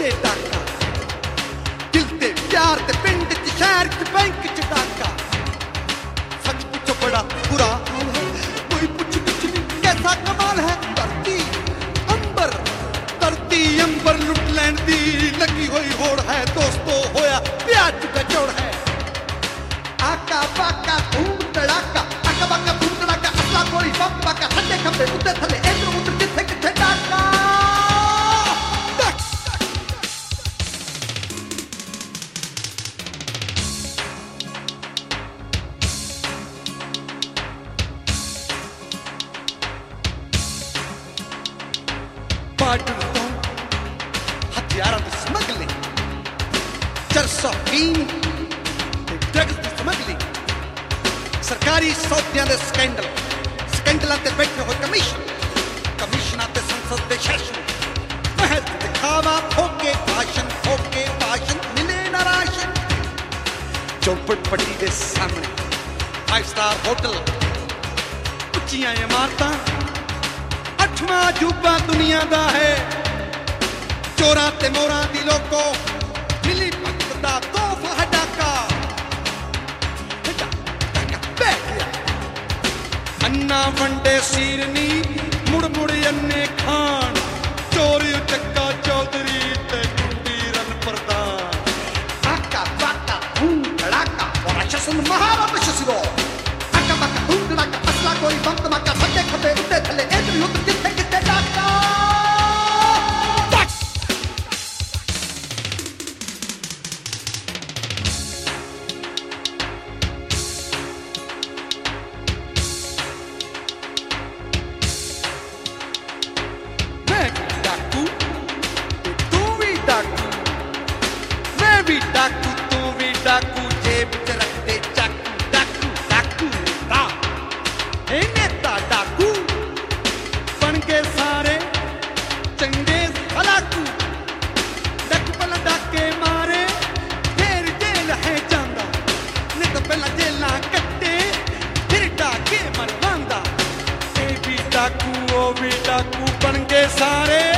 ਦੇ ਡਾਕਾ ਦਿਲ ਤੇ ਪਿਆਰ ਤੇ ਪਿੰਡ ਚ ਸ਼ਹਿਰ ਚ ਬੈਂਕ ਚ ਡਾਕਾ ਸੱਚ ਪੁੱਛੋ ਬੜਾ ਬੁਰਾ ਹਾਲ ਹੈ ਕੋਈ ਪੁੱਛ ਕੁਛ ਨਹੀਂ ਕੈਸਾ ਕਮਾਲ ਹੈ ਧਰਤੀ ਅੰਬਰ ਲੁੱਟ ਲੈਣ ਦੀ ਲੱਗੀ ਹੋਈ ਹੋੜ ਹੈ ਦੋਸਤੋ ਹੋਇਆ ਪਿਆਜ ਦਾ ਜੋੜ ਹੈ ਆਕਾ ਬਾਕਾ ਧੂਮ ਤੜਾਕਾ ਆਕਾ ਬਾਕਾ ਧੂਮ ਤੜਾਕਾ ਅਸਲਾ ਗੋਲੀ ਬੰਬ ਬਾਕਾ ਥੱਲੇ ਖੱਬੇ ਉੱਤੇ ਥੱਲੇ ਇੱਧਰ ਉੱਧਰ ਜਿੱਥੇ ਕਿੱਥੇ ਡਾਕਾ ਬਾਰਡਰ ਤੋਂ ਹਥਿਆਰਾਂ ਦੀ ਸਮਗਲਿੰਗ ਚਰਸਾ ਫੀਮ ਤੇ ਡਰੱਗਸ ਦੀ ਸਮਗਲਿੰਗ ਸਰਕਾਰੀ ਸੌਦਿਆਂ ਦੇ ਸਕੈਂਡਲਾਂ ਤੇ ਬੈਠੇ ਹੋਏ ਕਮਿਸ਼ਨਾਂ ਤੇ ਸੰਸਦ ਦੇ ਸੈਸ਼ਨ ਮਹਿਲ ਦਿਖਾਵਾ ਠੋਕੇ ਭਾਸ਼ਣ ਮਿਲੇ ਨਾ ਰਾਸ਼ਨ ਚੌਪੜ ਪੱਟੀ ਦੇ ਸਾਹਮਣੇ 5 ਸਟਾਰ ਹੋਟਲ ਉੱਚੀਆਂ ਇਮਾਰਤਾਂ 8ਵਾਂ ਅਜੂਬਾ ਦੁਨੀਆ ਦਾ ਹੈ ਚੋਰਾਂ ਤੇ ਮੋਰਾਂ ਦੀ ਲੋਕੋ ਮਿਲੀ ਭਗਤ ਦਾ ਤੋਹਫਾ ਹੈ ਡਾਕਾ ਬਹਿ ਗਿਆ ਅੰਨਾ ਵੰਡੇ ਸੀਰਨੀ ਮੁੜ ਅੰਨੇ ਖਾਨ ਚੋਰੀ ਚੱਕਾ ਚੌਧਰੀ ਤੇ ਟੁੱਟੀ ਰਨ ਪ੍ਰਧਾਨ ਆਕਾ ਬਾਕਾ ਧੂਮ ਧੜਾਕਾ ਵਰਸ਼ਸਨ ਮਹਾਰਤ ਸ਼ਿਰੋ ਆਕਾ ਬਾਕਾ ਧੂਮ ਧੜਾਕਾ ਅਸਲਾ ਕੋਈ ਬੰਦ ਮਾਕਾ ਥੱਲੇ ਖੱਬੇ ਉੱਤੇ ਥੱਲੇ ਇੱਧਰ ਉੱਧਰ ਜਿੱਥੇ ਕਿੱਥੇ ਡਾਕਾ डाकू तू भी डाकू जेब च रखते चाकू डाकू नेता डाकू बन के सारे चंगे हलाकू डक पल डाके मारे फिर जेल है जांदा नित पहला जेला कट्टे फिर डाके मरवांदा ये भी डाकू वो भी डाकू बन के सारे